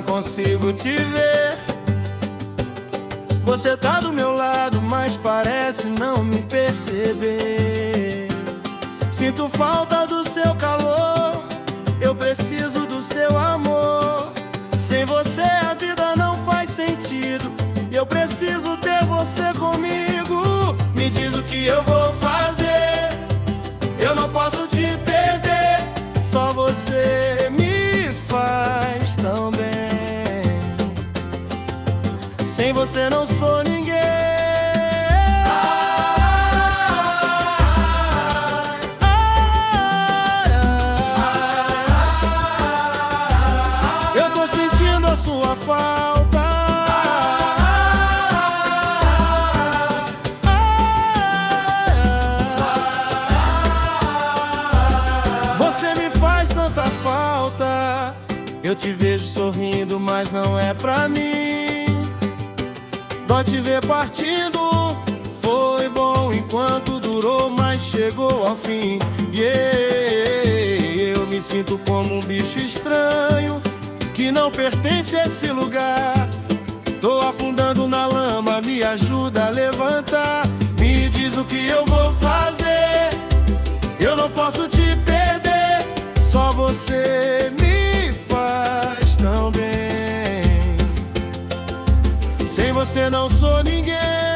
não consigo te ver. Você tá do meu lado, mas parece não me perceber. Sinto falta do seu calor, eu preciso do seu amor. Sem você a vida não faz sentido, eu preciso ter você comigo. Me diz o que eu vou fazer, eu não posso te perder. Só você me faz tão bem. Sem você não sou ninguém. Eu tô sentindo a sua falta. Você me faz tanta falta. Eu te vejo sorrindo, mas não é pra mim. Dó te ver partindo. Foi bom enquanto durou, mas chegou ao fim. Eu me sinto como um bicho estranho que não pertence a esse lugar. Tô afundando na lama, me ajuda a levantar. Me diz o que eu vou fazer, eu não posso te perder. Só você me faz tão bem. Sem você não sou ninguém.